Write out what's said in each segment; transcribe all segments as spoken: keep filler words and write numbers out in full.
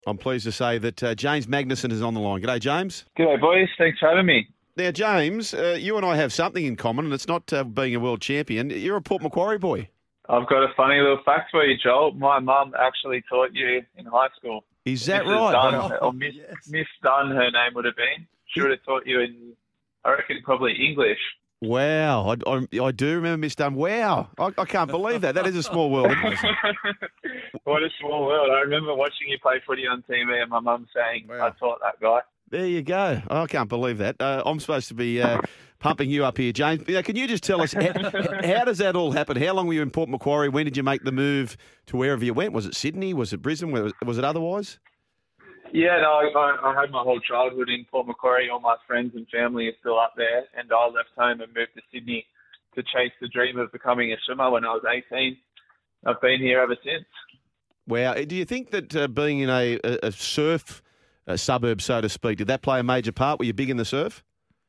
I'm pleased to say that uh, James Magnuson is on the line. G'day, James. G'day, boys. Thanks for having me. Now, James, uh, you and I have something in common, and it's not uh, being a world champion. You're a Port Macquarie boy. I've got a funny little fact for you, Joel. My mum actually taught you in high school. Is that Missus right? Dunn, Oh, or Miss, yes. Miss Dunn, her name would have been. She would have taught you in, I reckon, probably English. Wow, I, I, I do remember Miss Dunn. Wow, I, I can't believe that. That is a small world, isn't it? What a small world. I remember watching you play footy on T V and my mum saying, Wow. I taught that guy. There you go. I can't believe that. Uh, I'm supposed to be uh, pumping you up here, James. Now, can you just tell us, how, how does that all happen? How long were you in Port Macquarie? When did you make the move to wherever you went? Was it Sydney? Was it Brisbane? Was, was it otherwise? Yeah, no, I, I had my whole childhood in Port Macquarie. All my friends and family are still up there. And I left home and moved to Sydney to chase the dream of becoming a swimmer when I was eighteen. I've been here ever since. Wow. Do you think that uh, being in a, a, a surf uh suburb, so to speak, did that play a major part? Were you big in the surf?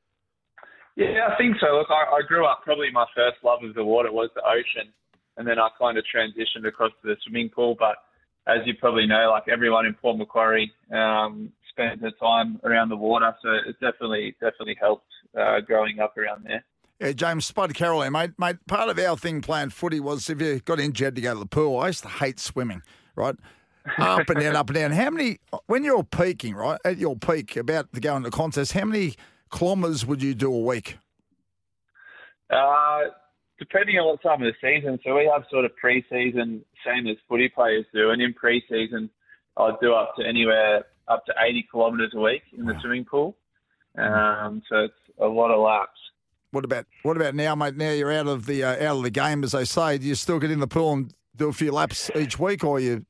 Yeah, I think so. Look, I, I grew up, probably my first love of the water was the ocean. And then I kind of transitioned across to the swimming pool. But as you probably know, like everyone in Port Macquarie um, spent their time around the water. So it definitely, definitely helped uh, growing up around there. Yeah, James, Spud Carroll here, mate. Mate, part of our thing playing footy was if you got injured, you had to go to the pool. I used to hate swimming, right? Up and down, up and down. How many, when you're peaking, right, at your peak, about to go into contest, how many kilometres would you do a week? Uh, depending on what time of the season. So we have sort of pre-season, same as footy players do. And in pre-season, I'd do up to anywhere up to eighty kilometres a week in the swimming pool. Um, so it's a lot of laps. What about what about now, mate? Now you're out of the uh, out of the game, as they say. Do you still get in the pool and do a few laps each week, or you?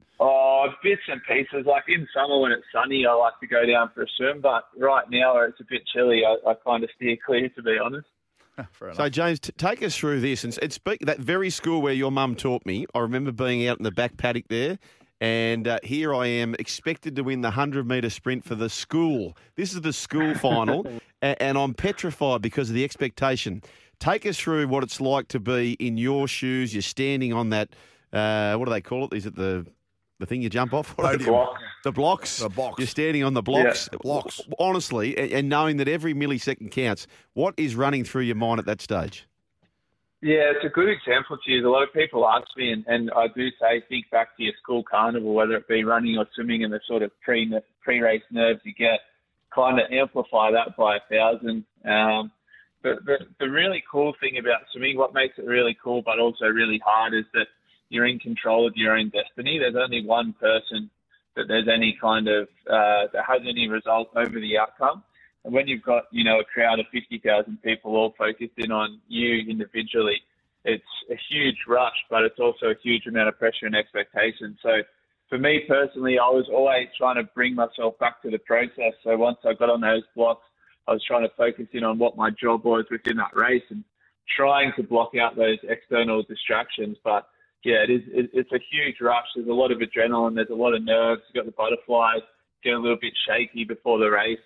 Oh, bits and pieces. Like in summer when it's sunny, I like to go down for a swim. But right now, where it's a bit chilly, I, I kind of steer clear, to be honest. Fair enough. So, James, t- take us through this. And, and speak that very school where your mum taught me, I remember being out in the back paddock there, and uh, here I am expected to win the one hundred metre sprint for the school. This is the school final, and, and I'm petrified because of the expectation. Take us through what it's like to be in your shoes. You're standing on that, uh, what do they call it? Is it the... The thing you jump off? What are they Podium. called? The blocks. The box. You're standing on the blocks. Yeah, blocks. Honestly, and, and knowing that every millisecond counts, what is running through your mind at that stage? Yeah, it's a good example to use. A lot of people ask me, and, and I do say, think back to your school carnival, whether it be running or swimming, and the sort of pre, pre-race nerves you get, kind of amplify that by a thousand. Um, but the, the really cool thing about swimming, what makes it really cool but also really hard, is that you're in control of your own destiny. There's only one person that there's any kind of, uh, that has any result over the outcome. And when you've got, you know, a crowd of fifty thousand people all focused in on you individually, it's a huge rush, but it's also a huge amount of pressure and expectation. So for me personally, I was always trying to bring myself back to the process. So once I got on those blocks, I was trying to focus in on what my job was within that race and trying to block out those external distractions. But yeah, it is. It's a huge rush. There's a lot of adrenaline. There's a lot of nerves. You've got the butterflies. Get a little bit shaky before the race.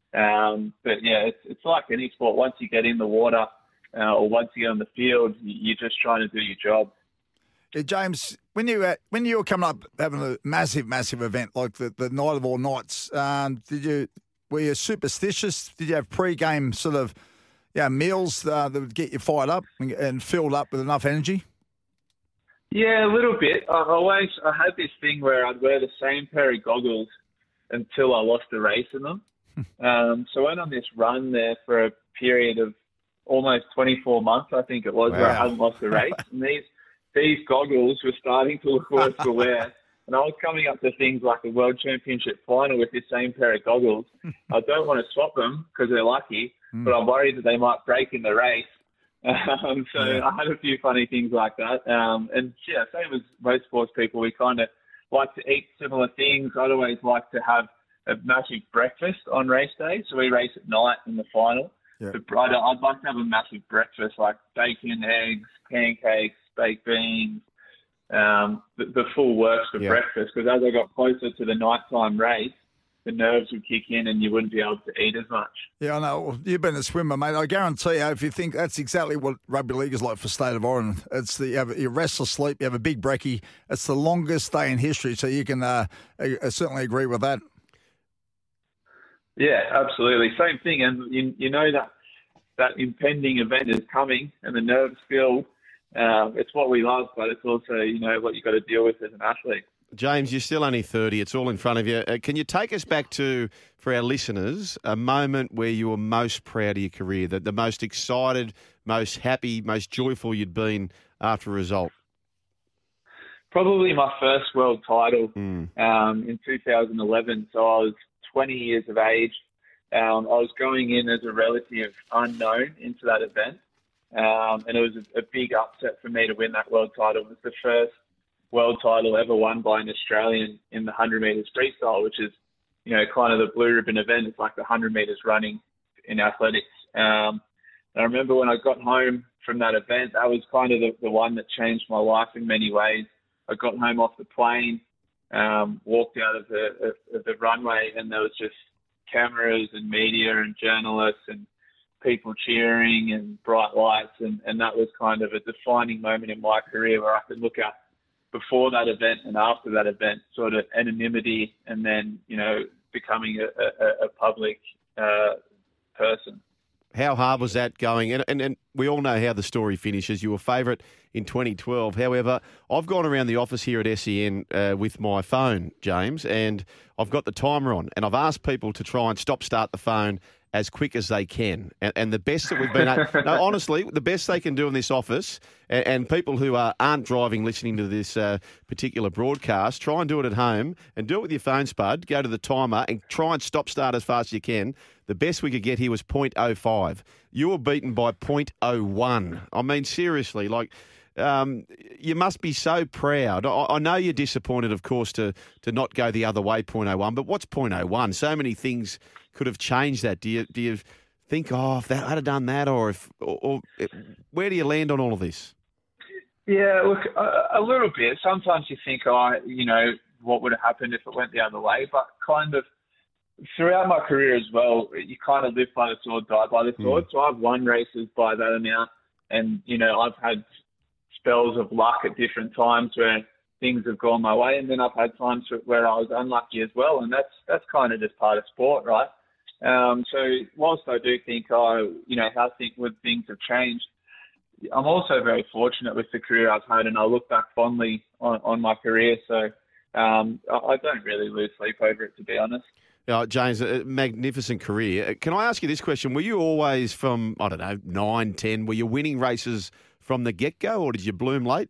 Um, but yeah, it's it's like any sport. Once you get in the water uh, or once you get on the field, you're just trying to do your job. Yeah, James, when you uh, when you were coming up having a massive, massive event like the, the night of all nights, um, did you were you superstitious? Did you have pre-game sort of yeah meals uh, that would get you fired up and, and filled up with enough energy? Yeah, a little bit. I always I had this thing where I'd wear the same pair of goggles until I lost a race in them. um, so I went on this run there for a period of almost twenty-four months, I think it was, Wow. where I hadn't lost a race. And these these goggles were starting to look worse to wear. And I was coming up to things like a World Championship final with this same pair of goggles. I don't want to swap them because they're lucky, Mm. but I'm worried that they might break in the race. Um, so Yeah. I had a few funny things like that. Um, and yeah, same as most sports people, we kind of like to eat similar things. I'd always like to have a massive breakfast on race day. So we race at night in the final. Yeah. But I'd, I'd like to have a massive breakfast, like bacon, eggs, pancakes, baked beans, um, the, the full works for Yeah. breakfast. Because as I got closer to the nighttime race, the nerves would kick in and you wouldn't be able to eat as much. Yeah, I know. Well, you've been a swimmer, mate. I guarantee you, if you think that's exactly what rugby league is like for State of Origin, it's the you, have, you rest or sleep, you have a big brekkie. It's the longest day in history, so you can uh, uh, certainly agree with that. Yeah, absolutely. Same thing. And you, you know that that impending event is coming and the nerves filled. Uh, it's what we love, but it's also, you know, what you've got to deal with as an athlete. James, you're still only thirty. It's all in front of you. Uh, can you take us back to, for our listeners, a moment where you were most proud of your career, the, the most excited, most happy, most joyful you'd been after a result? Probably my first world title mm. um, in two thousand eleven. So I was twenty years of age. Um, I was going in as a relative unknown into that event. Um, and it was a, a big upset for me to win that world title. It was the first world title ever won by an Australian in the one hundred metres freestyle, which is, you know, kind of the blue ribbon event. It's like the one hundred metres running in athletics. Um, and I remember when I got home from that event, that was kind of the, the one that changed my life in many ways. I got home off the plane, um, walked out of the, of the runway, and there was just cameras and media and journalists and people cheering and bright lights, and, and that was kind of a defining moment in my career where I could look at before that event and after that event, sort of anonymity, and then, you know, becoming a, a, a public uh, person. How hard was that going? And, and and we all know how the story finishes. You were favourite in twenty twelve. However, I've gone around the office here at S E N uh, with my phone, James, and I've got the timer on, and I've asked people to try and stop-start the phone as quick as they can. And, and the best that we've been at, no, honestly, the best they can do in this office, and, and people who are, aren't driving listening to this uh, particular broadcast, try and do it at home and do it with your phone, Spud. Go to the timer and try and stop start as fast as you can. The best we could get here was point oh five. You were beaten by point oh one. I mean, seriously, like... Um, you must be so proud. I, I know you're disappointed, of course, to to not go the other way, point oh one, but what's point oh one? So many things could have changed that. Do you do you think, oh, if that I'd have done that, or if, or, or where do you land on all of this? Yeah, look, a, a little bit. Sometimes you think, oh, you know, what would have happened if it went the other way? But kind of throughout my career as well, you kind of live by the sword, die by the sword. Mm. So I've won races by that amount, and you know, I've had spells of luck at different times where things have gone my way, and then I've had times where I was unlucky as well, and that's that's kind of just part of sport, right? Um, so whilst I do think, oh, you know, how think would things have changed, I'm also very fortunate with the career I've had, and I look back fondly on, on my career. So um, I, I don't really lose sleep over it, to be honest. Uh, James, a magnificent career. Can I ask you this question? Were you always from, I don't know, nine, ten, were you winning races from the get-go, or did you bloom late?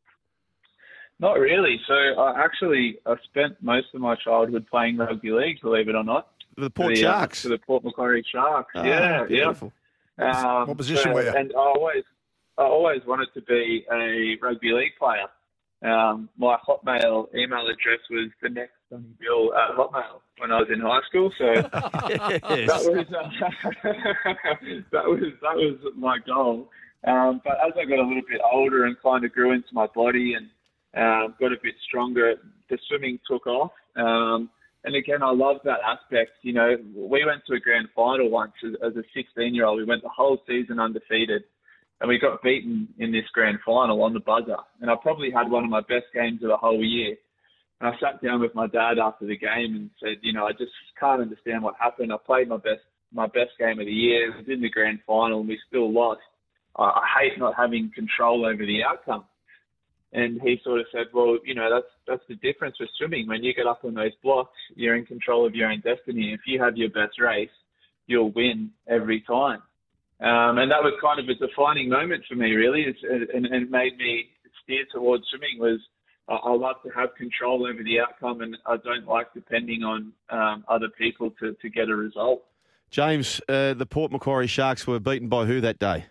Not really. So I actually I spent most of my childhood playing rugby league, believe it or not. The Port the, Sharks? Uh, the Port Macquarie Sharks, oh, yeah. Beautiful. yeah. Um, what position so, were you? And I always, I always wanted to be a rugby league player. Um, my Hotmail email address was the next Sonny Bill at Hotmail when I was in high school. So yes. that was uh, that was that was my goal. Um, but as I got a little bit older and kind of grew into my body and um, got a bit stronger, the swimming took off. Um, and again, I love that aspect. You know, we went to a grand final once as, as a sixteen-year-old. We went the whole season undefeated, and we got beaten in this grand final on the buzzer. And I probably had one of my best games of the whole year. And I sat down with my dad after the game and said, you know, I just can't understand what happened. I played my best my best game of the year. It was in the grand final, and we still lost. I hate not having control over the outcome. And he sort of said, well, you know, that's that's the difference with swimming. When you get up on those blocks, you're in control of your own destiny. If you have your best race, you'll win every time. Um, and that was kind of a defining moment for me, really, it's, and, and it made me steer towards swimming was I, I love to have control over the outcome, and I don't like depending on um, other people to, to get a result. James, uh, the Port Macquarie Sharks were beaten by who that day?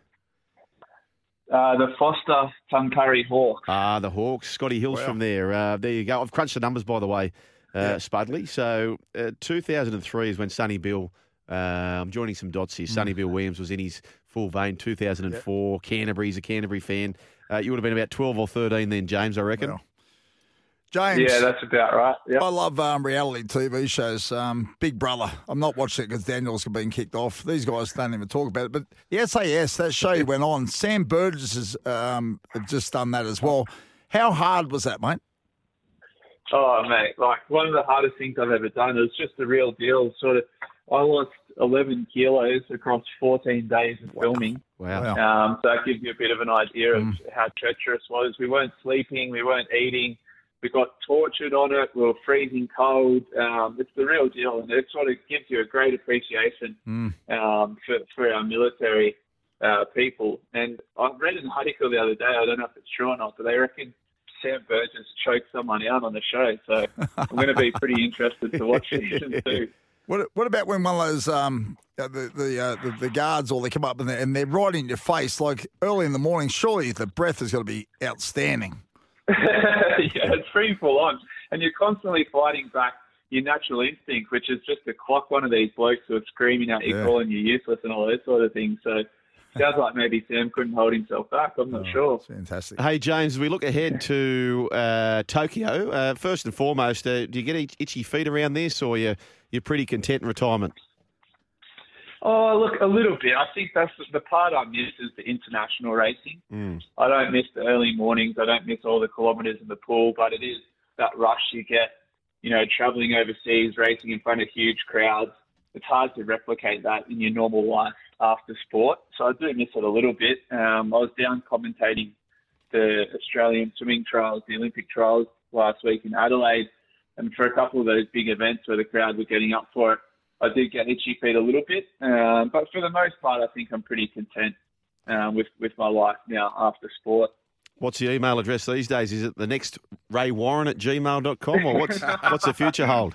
Uh, the Foster Tuncurry Hawks. Ah, the Hawks. Scotty Hill's Wow. from there. Uh, there you go. I've crunched the numbers, by the way, uh, Yeah. Spudley. So uh, two thousand three is when Sonny Bill, uh, I'm joining some dots here, Sonny Bill Williams was in his full vein. two thousand four, yeah. Canterbury, he's a Canterbury fan. Uh, you would have been about twelve or thirteen then, James, I reckon. Well, James. Yeah, that's about right. Yep. I love um, reality T V shows. Um, Big Brother. I'm not watching it because Daniel's been kicked off. These guys don't even talk about it. But the S A S, that show you went on, Sam Burgess has um, just done that as well. How hard was that, mate? Oh, mate, like one of the hardest things I've ever done. It was just the real deal. Sort of, I lost eleven kilos across fourteen days of filming. Wow. Um, so that gives you a bit of an idea of Mm. how treacherous it was. We weren't sleeping. We weren't eating. We got tortured on it. We were freezing cold. Um, it's the real deal, and it sort of gives you a great appreciation Mm. um, for, for our military uh, people. And I read an article the other day. I don't know if it's true or not, but they reckon Sam Burgess choked someone out on the show. So I'm going to be pretty interested to watch season two. What What about when one of those um, uh, the the, uh, the the guards or they come up and they're, and they're right in your face, like early in the morning? Surely the breath has got to be outstanding. Yeah, it's pretty full on. And you're constantly fighting back your natural instinct, which is just to clock one of these blokes who are screaming at you, Yeah. calling you useless and all those sort of things. So sounds like maybe Sam couldn't hold himself back. I'm not sure. It's fantastic. Hey, James, as we look ahead to uh, Tokyo, uh, first and foremost, uh, do you get itch- itchy feet around this, or you're, you're pretty content in retirement? Oh, look, a little bit. I think that's the part I miss is the international racing. Mm. I don't miss the early mornings. I don't miss all the kilometres in the pool, but it is that rush you get, you know, travelling overseas, racing in front of huge crowds. It's hard to replicate that in your normal life after sport. So I do miss it a little bit. Um, I was down commentating the Australian swimming trials, the Olympic trials last week in Adelaide. And for a couple of those big events where the crowd were getting up for it, I did get itchy feet a little bit. Um, but for the most part, I think I'm pretty content um, with, with my life now after sport. What's the email address these days? Is it the next Ray Warren at gmail dot com, or what's what's the future hold?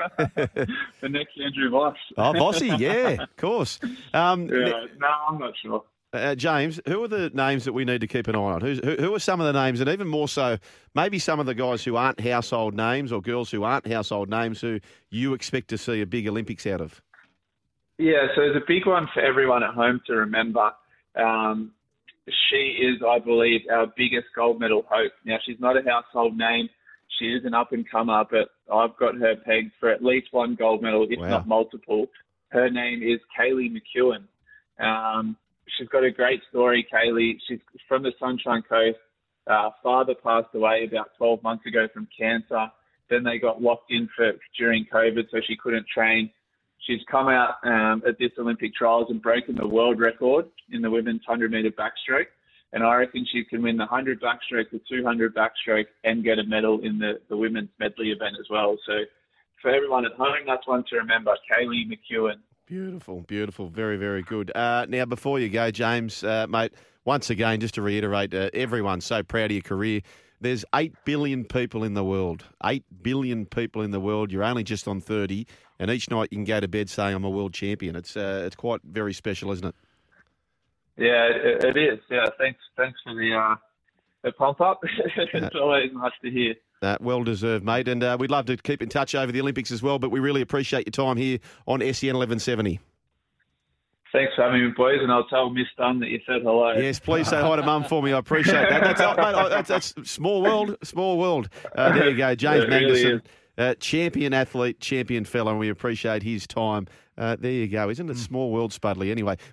The next Andrew Voss. Oh, Bossy, yeah, of course. Um, Yeah, no, I'm not sure. Uh, James, who are the names that we need to keep an eye on? Who's, who, who are some of the names, and even more so, maybe some of the guys who aren't household names or girls who aren't household names who you expect to see a big Olympics out of? Yeah, so there's a big one for everyone at home to remember. Um, she is, I believe, our biggest gold medal hope. Now, she's not a household name. She is an up-and-comer, but I've got her pegged for at least one gold medal, if Wow. not multiple. Her name is Kaylee McEwen. Um, she's got a great story, Kaylee. She's from the Sunshine Coast. Uh, father passed away about twelve months ago from cancer. Then they got locked in for during COVID, so she couldn't train. She's come out um, at this Olympic trials and broken the world record in the women's one hundred metre backstroke. And I reckon she can win the one hundred backstroke, the two hundred backstroke, and get a medal in the, the women's medley event as well. So for everyone at home, that's one to remember, Kaylee McEwen. Beautiful, beautiful. Very, very good. Uh, now, before you go, James, uh, mate, once again, just to reiterate, uh, everyone's so proud of your career. There's eight billion people in the world. eight billion people in the world. You're only just on thirty. And each night you can go to bed saying, I'm a world champion. It's uh, it's quite very special, isn't it? Yeah, it, it is. Yeah, thanks thanks for the, uh, the pump up. It's always nice to hear. Uh, well deserved, mate. And uh, we'd love to keep in touch over the Olympics as well, but we really appreciate your time here on S E N eleven seventy. Thanks for having me, boys, and I'll tell Miss Dunn that you said hello. Yes, please say hi to Mum for me. I appreciate that. That's, mate, I- that's, that's small world, small world. Uh, there you go, James It really Magnuson, is. uh, champion athlete, champion fellow, and we appreciate his time. Uh, there you go. Isn't it small world, Spudley? Anyway,